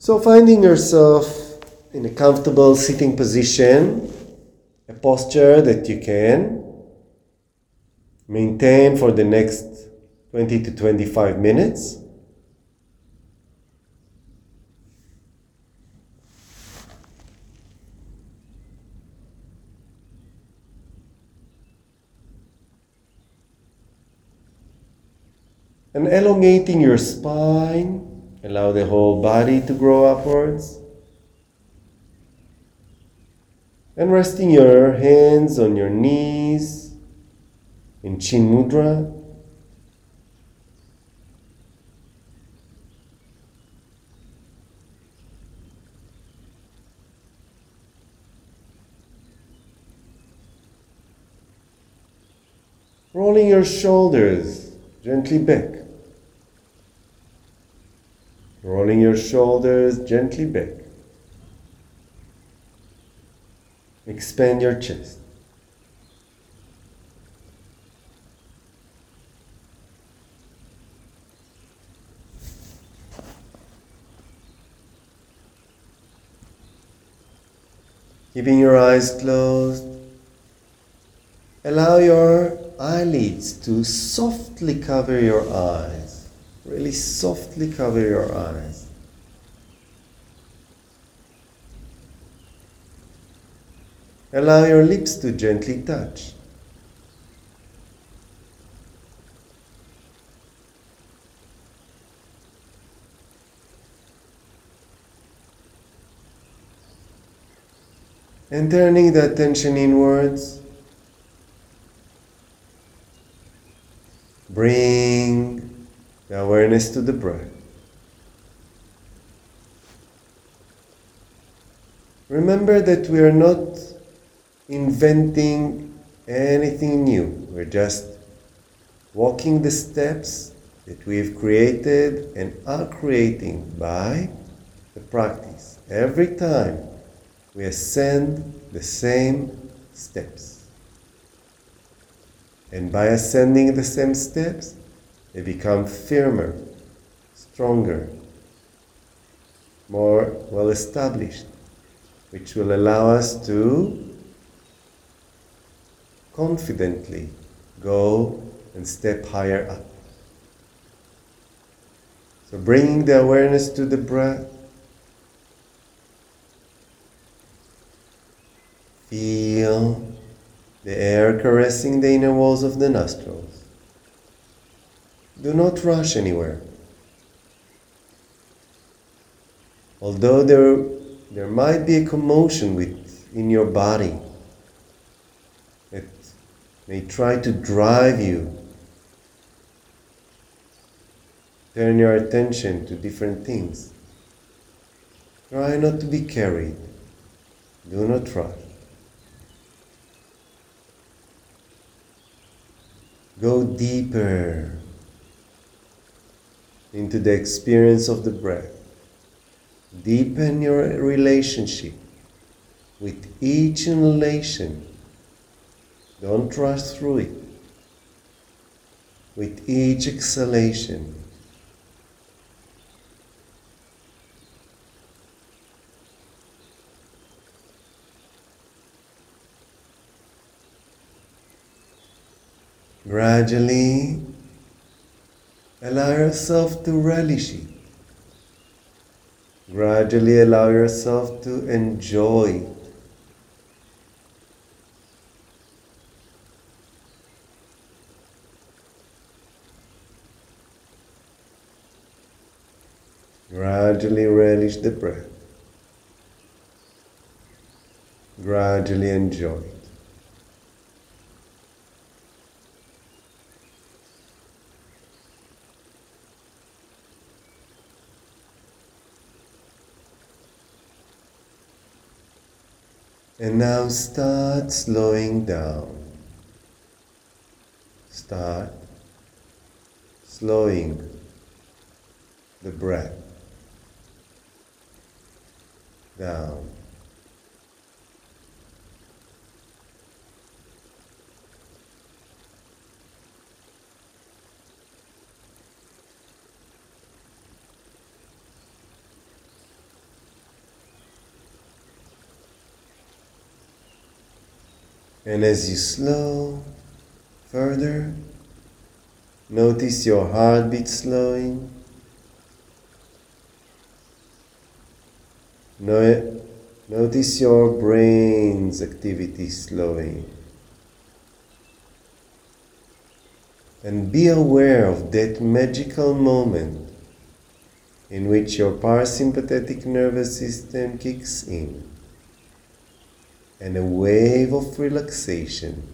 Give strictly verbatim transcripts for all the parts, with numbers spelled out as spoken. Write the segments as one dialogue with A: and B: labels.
A: So finding yourself in a comfortable sitting position, a posture that you can maintain for the next twenty to twenty-five minutes. And elongating your spine, allow the whole body to grow upwards. And resting your hands on your knees in Chin Mudra. Rolling your shoulders gently back. Rolling your shoulders gently back. Expand your chest. Keeping your eyes closed, allow your eyelids to softly cover your eyes. Really softly cover your eyes. Allow your lips to gently touch. And turning the attention inwards, bring the awareness to the breath. Remember that we are not inventing anything new. We're just walking the steps that we've created and are creating by the practice. Every time we ascend the same steps. And by ascending the same steps, they become firmer, stronger, more well established, which will allow us to confidently go and step higher up. So bringing the awareness to the breath, feel the air caressing the inner walls of the nostrils. Do not rush anywhere. Although there, there might be a commotion within your body that may try to drive you, turn your attention to different things. Try not to be carried. Do not rush. Go deeper into the experience of the breath. Deepen your relationship with each inhalation. Don't rush through it. With each exhalation, gradually allow yourself to relish it. Gradually allow yourself to enjoy it. Gradually relish the breath. Gradually enjoy it. And now start slowing down. Start slowing the breath down. And as you slow further, notice your heartbeat slowing. No, notice your brain's activity slowing. And be aware of that magical moment in which your parasympathetic nervous system kicks in and a wave of relaxation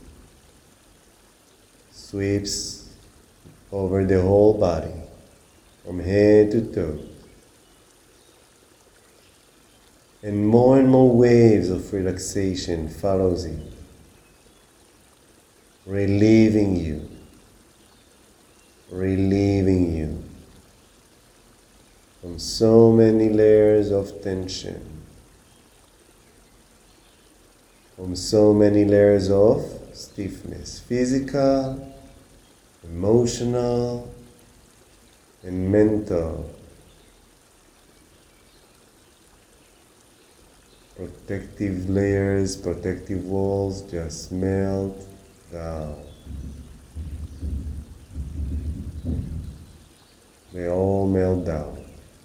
A: sweeps over the whole body from head to toe. And more and more waves of relaxation follows it, relieving you, relieving you from so many layers of tension, from so many layers of stiffness, physical, emotional, and mental. Protective layers, protective walls just melt down. They all melt down.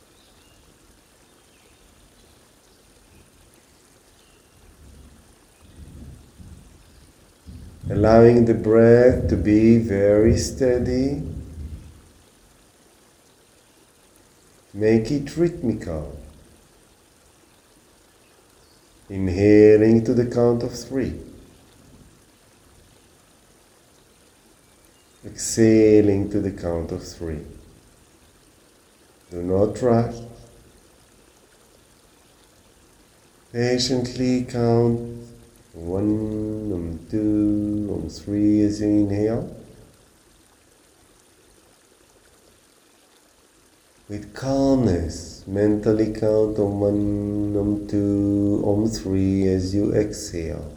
A: Allowing the breath to be very steady. Make it rhythmical. Inhaling to the count of three. Exhaling to the count of three. Do not rush. Patiently count one, um, two, um, three as you inhale. With calmness, mentally count on one, on two, on three as you exhale.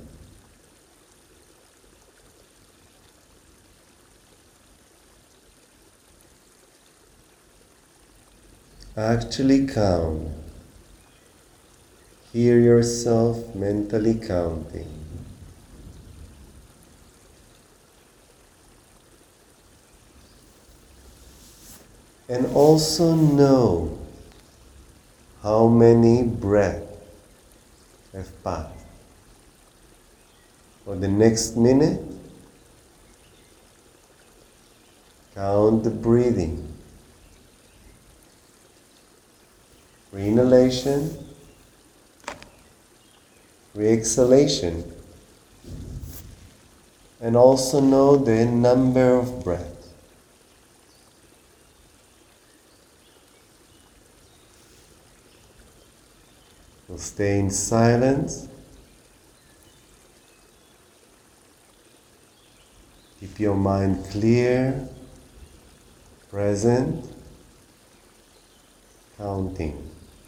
A: Actually count. Hear yourself mentally counting. And also know how many breaths have passed. For the next minute, count the breathing. Re-inhalation, re-exhalation, and also know the number of breaths. So stay in silence. Keep your mind clear, present, counting.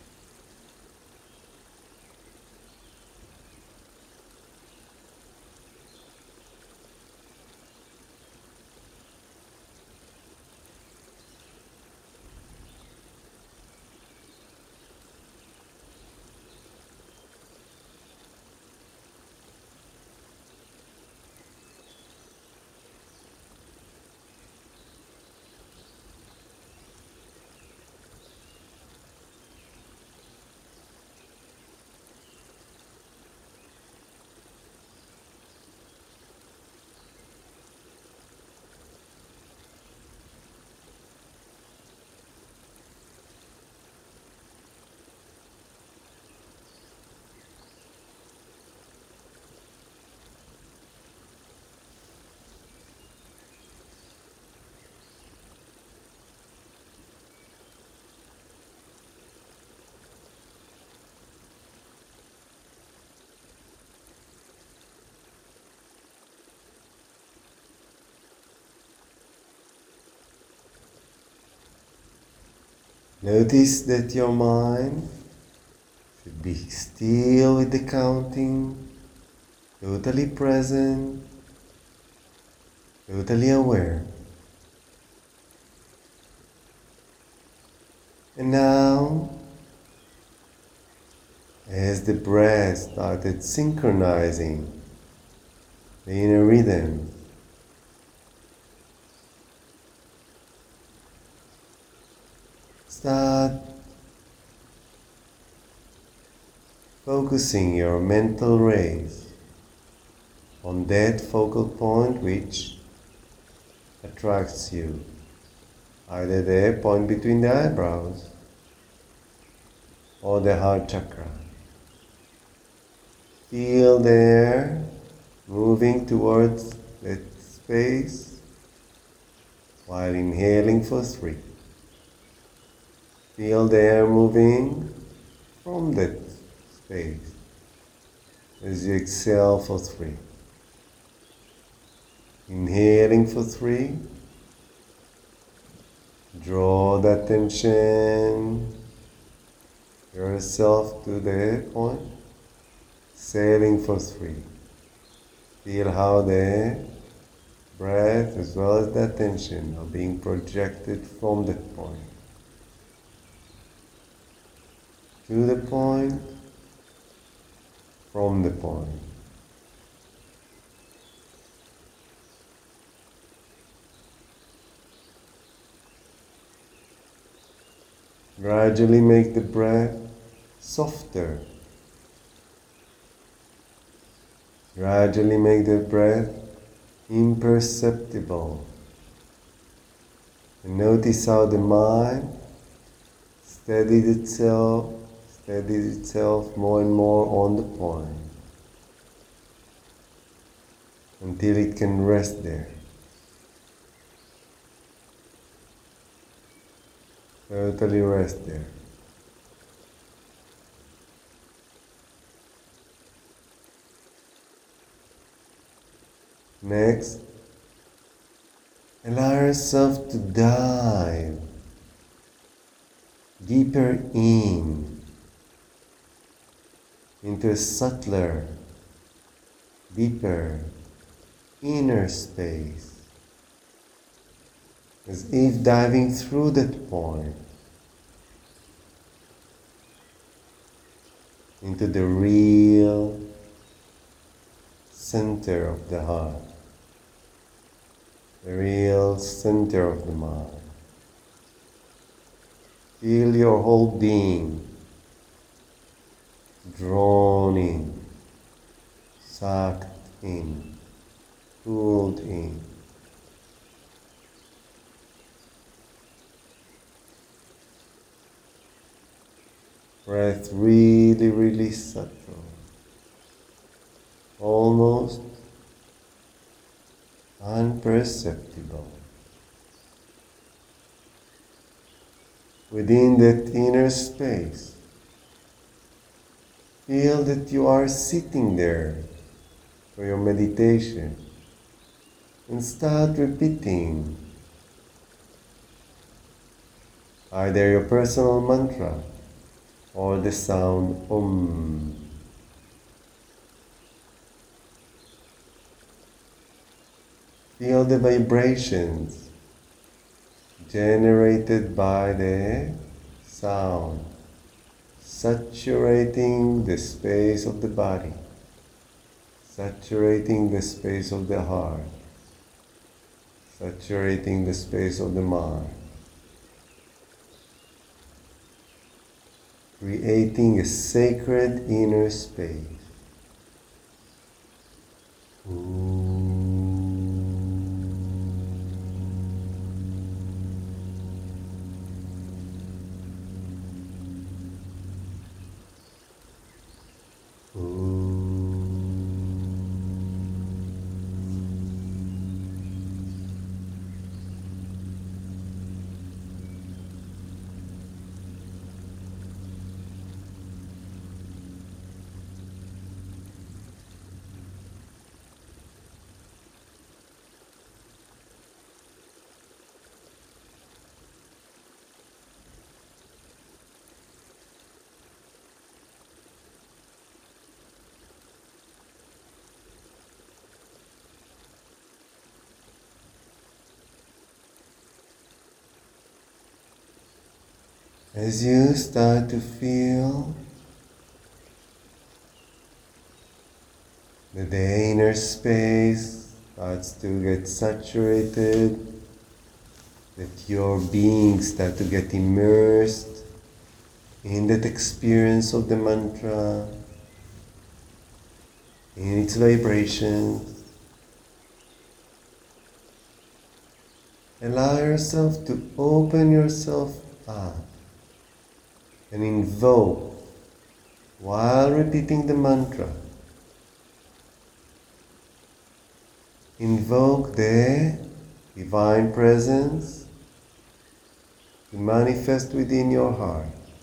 A: Notice that your mind should be still with the counting, totally present, totally aware. And now, as the breath started synchronizing the inner rhythm. Start focusing your mental rays on that focal point which attracts you, either the point between the eyebrows or the heart chakra. Feel the air moving towards that space while inhaling for three. Feel the air moving from that space as you exhale for three. Inhaling for three. Draw the attention yourself to the point. Exhaling for three. Feel how the breath as well as the attention are being projected from that point to the point, from the point. Gradually make the breath softer. Gradually make the breath imperceptible. And notice how the mind steadies itself, steadies itself more and more on the point until it can rest there. Totally rest there. Next, allow yourself to dive deeper in into a subtler, deeper inner space, as if diving through that point into the real center of the heart, the real center of the mind. Feel your whole being drawn in, sucked in, pulled in. Breath really, really subtle, almost unperceptible. Within that inner space, feel that you are sitting there for your meditation and start repeating either your personal mantra or the sound Om. Feel the vibrations generated by the sound, saturating the space of the body, saturating the space of the heart, saturating the space of the mind, creating a sacred inner space. Ooh. As you start to feel that the inner space starts to get saturated, that your being starts to get immersed in that experience of the mantra, in its vibrations. Allow yourself to open yourself up and invoke, while repeating the mantra, invoke the Divine Presence to manifest within your heart.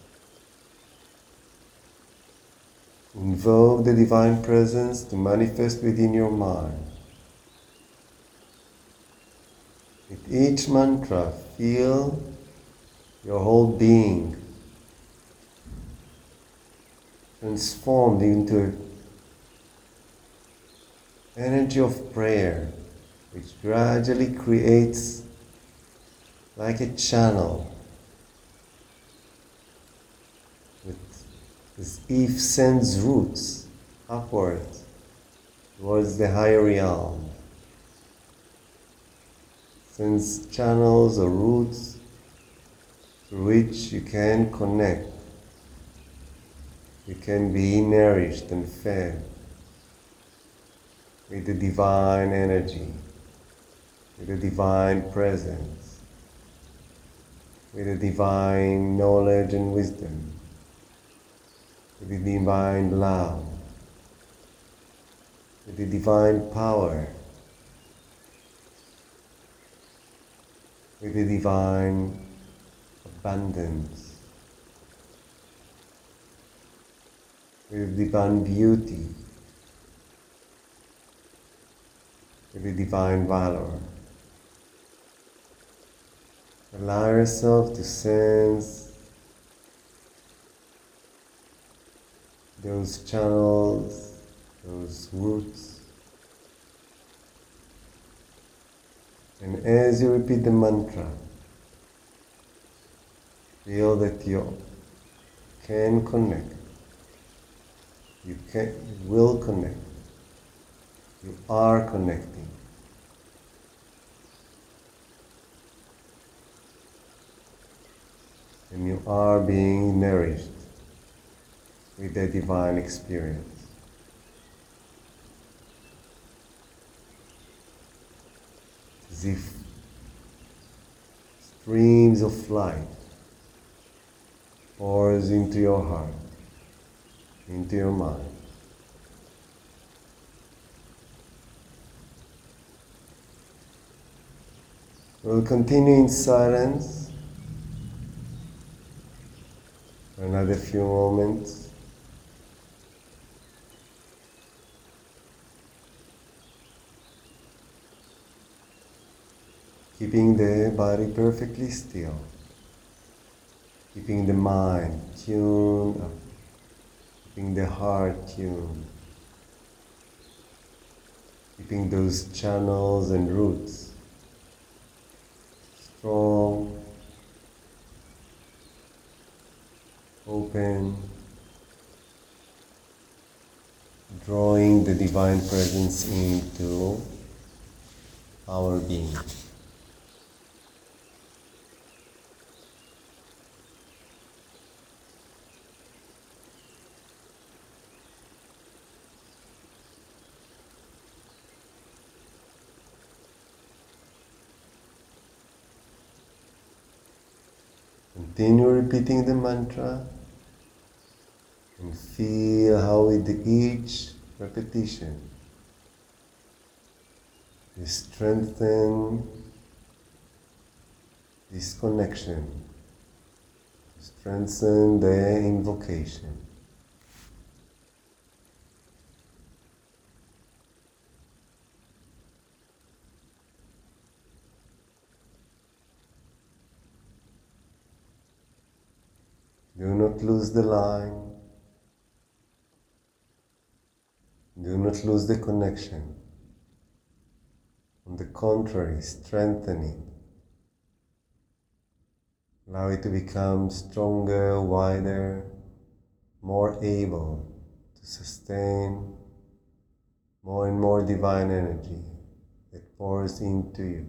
A: Invoke the Divine Presence to manifest within your mind. With each mantra, feel your whole being transformed into energy of prayer, which gradually creates like a channel, with as if sends roots upwards towards the higher realm. Sends channels or roots through which you can connect. You can be nourished and fed with the divine energy, with the divine presence, with the divine knowledge and wisdom, with the divine love, with the divine power, with the divine abundance, with the divine beauty, with the divine valor. Allow yourself to sense those channels, those roots. And as you repeat the mantra, feel that you can connect. You can, you will connect. You are connecting. And you are being nourished with the divine experience. As if streams of light pours into your heart, into your mind. We'll continue in silence for another few moments. Keeping the body perfectly still, keeping the mind tuned up, keeping the heart tuned, keeping those channels and roots strong, open, drawing the divine presence into our being. Continue repeating the mantra and feel how with each repetition you strengthen this connection, strengthen the invocation. Do not lose the line. Do not lose the connection. On the contrary, strengthen it. Allow it to become stronger, wider, more able to sustain, more and more divine energy that pours into you.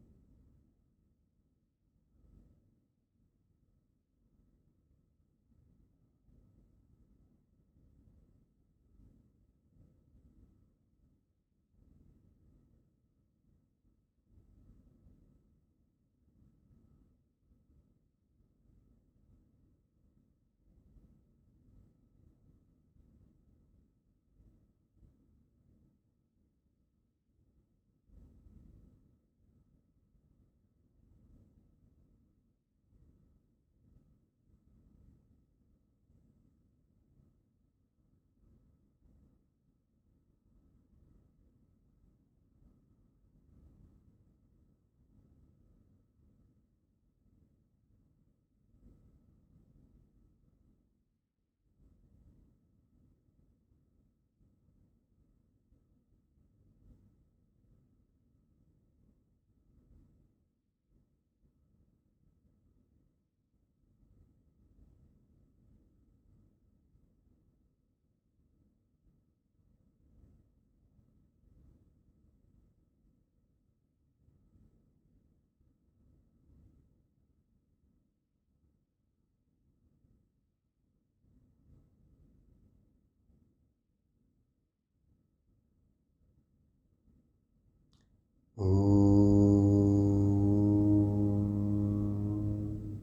A: Ooh.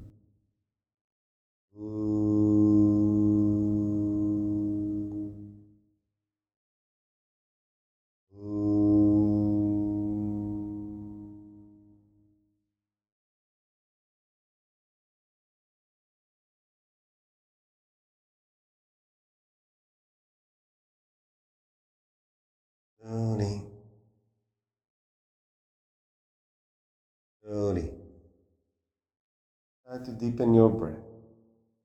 A: Ooh. Slowly, slowly. Try to deepen your breath.